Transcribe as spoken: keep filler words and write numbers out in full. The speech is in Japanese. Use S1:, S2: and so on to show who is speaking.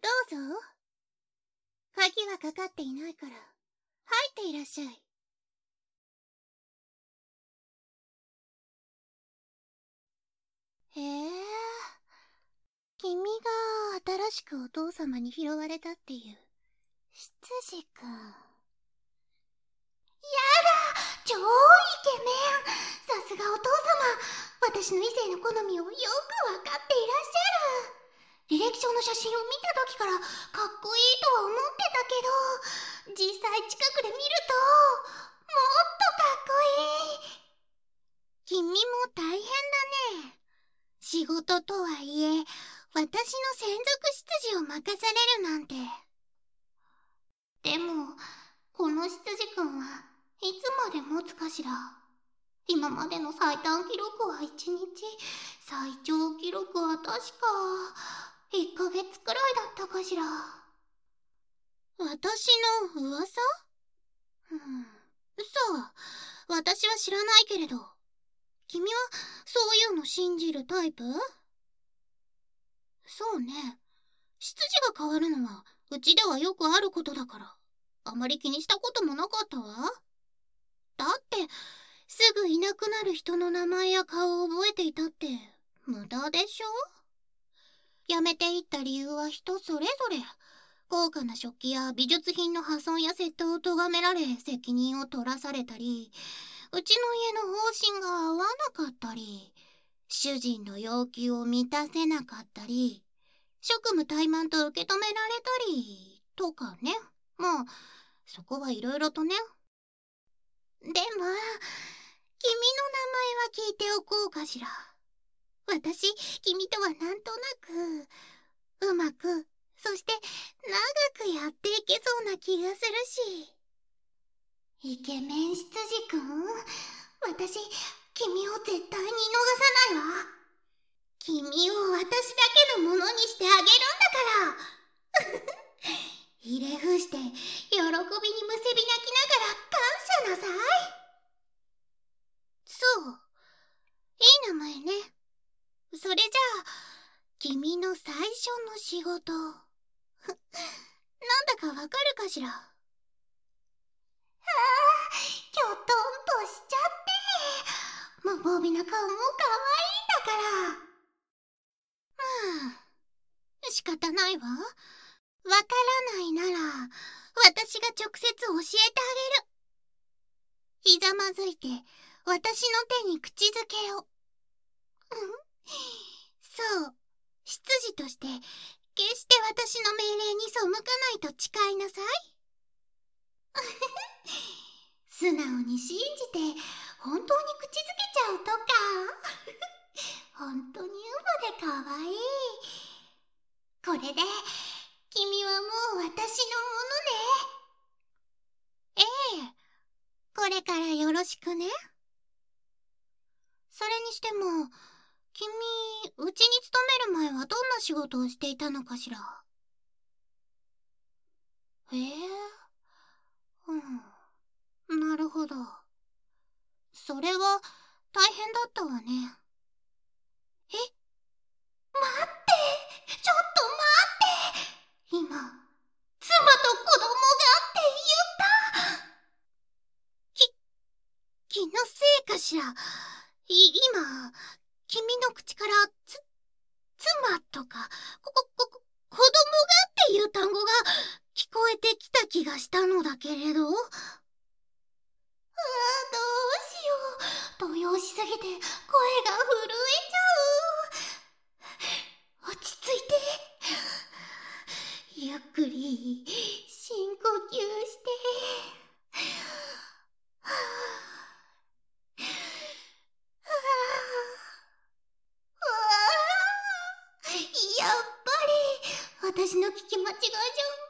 S1: どうぞ。鍵はかかっていないから、入っていらっしゃい。へえ、君が新しくお父様に拾われたっていう、執事か。やだ、超イケメン。さすがお父様、私の異性の好みをよくわかっていらっしゃる。履歴書の写真を見た時からかっこいいとは思ってたけど、実際近くで見るともっとかっこいい。君も大変だね。仕事とはいえ、私の専属執事を任されるなんて。でもこの執事君はいつまで持つかしら。今までの最短記録はいちにち、最長記録は確かいっかげつくらいだったかしら。私の噂？うん、そう、私は知らないけれど。君はそういうの信じるタイプ？そうね。執事が変わるのはうちではよくあることだから、あまり気にしたこともなかったわ。だってすぐいなくなる人の名前や顔を覚えていたって無駄でしょ？辞めていった理由は人それぞれ。高価な食器や美術品の破損や窃盗を咎められ責任を取らされたり、うちの家の方針が合わなかったり、主人の要求を満たせなかったり、職務怠慢と受け止められたりとかね。まあそこはいろいろとね。でも君の名前は聞いておこうかしら。私君とはなんとなくうまく、そして長くやっていけそうな気がするし。イケメン執事くん、私君を絶対に逃さないわ。君を私だけのものにしてあげるんだからひれ伏して喜びにむせび泣きながら感謝なさい。そう、いい名前ね。それじゃあ君の最初の仕事なんだかわかるかしら。ああ、きょとんとしちゃって。無防備な顔もかわいいんだから。はあ、仕方ないわ。わからないなら私が直接教えてあげる。ひざまずいて私の手に口づけを。そう、執事として決して私の命令に背かないと誓いなさい。素直に信じて本当に口づけちゃうとか本当にウマでかわいい。これで君はもう私のものね。ええ、これからよろしくね。それにしても君、うちに勤める前はどんな仕事をしていたのかしら。へえ、うん、なるほど。それは大変だったわね。え、待って、ちょっと待って。今、妻と子供がって言った。き、気のせいかしら。い、今、君の口からつ、妻とか、こ、こ、こ、こ子供がっていう単語が聞こえてきた気がしたのだけれど。ああ、どうしよう。動揺しすぎて声が震えちゃう。落ち着いて。ゆっくり深呼吸して。はあ、はあ、はあ、やっぱり私の聞き間違いじゃ